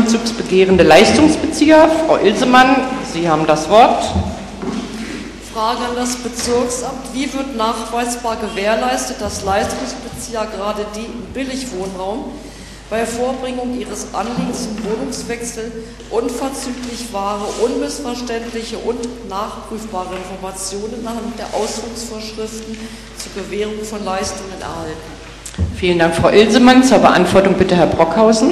umzugsbegehrende Leistungsbezieher. Frau Ilsemann, Sie haben das Wort. Frage an das Bezirksamt. Wie wird nachweisbar gewährleistet, dass Leistungsbezieher, gerade die im Billigwohnraum, bei Vorbringung ihres Anliegens zum Wohnungswechsel unverzüglich wahre, unmissverständliche und nachprüfbare Informationen anhand der Ausführungsvorschriften zur Gewährung von Leistungen erhalten? Vielen Dank, Frau Ilsemann. Zur Beantwortung bitte Herr Brockhausen.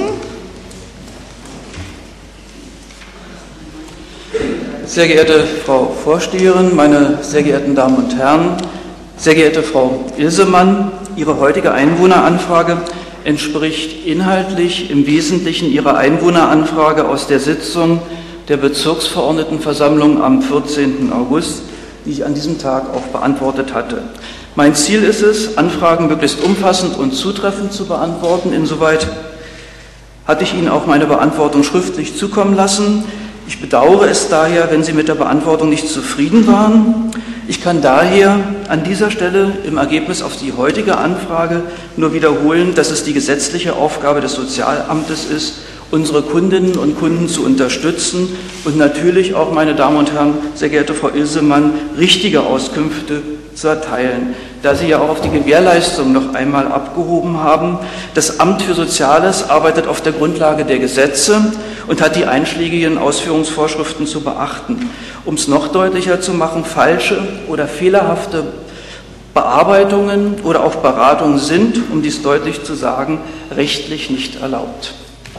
Sehr geehrte Frau Vorsteherin, meine sehr geehrten Damen und Herren, sehr geehrte Frau Ilsemann, Ihre heutige Einwohneranfrage entspricht inhaltlich im Wesentlichen Ihrer Einwohneranfrage aus der Sitzung der Bezirksverordnetenversammlung am 14. August, die ich an diesem Tag auch beantwortet hatte. Mein Ziel ist es, Anfragen möglichst umfassend und zutreffend zu beantworten. Insoweit hatte ich Ihnen auch meine Beantwortung schriftlich zukommen lassen. Ich bedauere es daher, wenn Sie mit der Beantwortung nicht zufrieden waren. Ich kann daher an dieser Stelle im Ergebnis auf die heutige Anfrage nur wiederholen, dass es die gesetzliche Aufgabe des Sozialamtes ist, unsere Kundinnen und Kunden zu unterstützen und natürlich auch, meine Damen und Herren, sehr geehrte Frau Ilsemann, richtige Auskünfte zu erteilen. Da Sie ja auch auf die Gewährleistung noch einmal abgehoben haben, das Amt für Soziales arbeitet auf der Grundlage der Gesetze und hat die einschlägigen Ausführungsvorschriften zu beachten. Um es noch deutlicher zu machen, falsche oder fehlerhafte Bearbeitungen oder auch Beratungen sind, um dies deutlich zu sagen, rechtlich nicht erlaubt.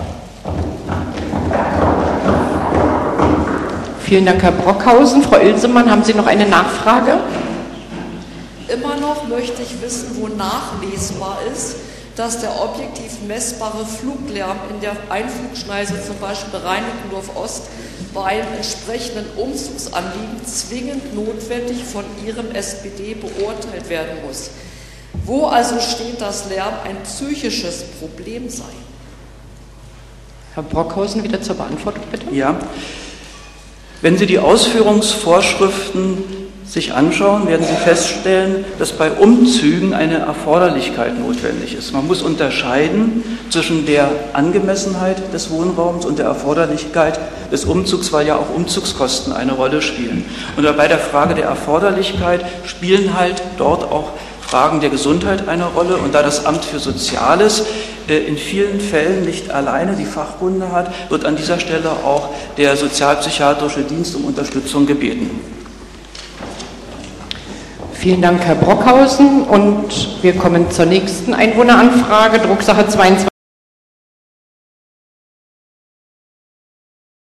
Vielen Dank, Herr Brockhausen. Frau Ilsemann, haben Sie noch eine Nachfrage? Immer noch möchte ich wissen, wo nachlesbar ist, dass der objektiv messbare Fluglärm in der Einflugschneise, zum Beispiel Reinickendorf Ost, bei einem entsprechenden Umzugsanliegen zwingend notwendig von Ihrem SPD beurteilt werden muss. Wo also steht, dass Lärm ein psychisches Problem sei? Herr Brockhausen, wieder zur Beantwortung, bitte. Ja. Wenn Sie die Ausführungsvorschriften sich anschauen, werden Sie feststellen, dass bei Umzügen eine Erforderlichkeit notwendig ist. Man muss unterscheiden zwischen der Angemessenheit des Wohnraums und der Erforderlichkeit des Umzugs, weil ja auch Umzugskosten eine Rolle spielen. Und bei der Frage der Erforderlichkeit spielen halt dort auch Fragen der Gesundheit eine Rolle. Und da das Amt für Soziales in vielen Fällen nicht alleine die Fachkunde hat, wird an dieser Stelle auch der sozialpsychiatrische Dienst um Unterstützung gebeten. Vielen Dank, Herr Brockhausen. Und wir kommen zur nächsten Einwohneranfrage, Drucksache 22.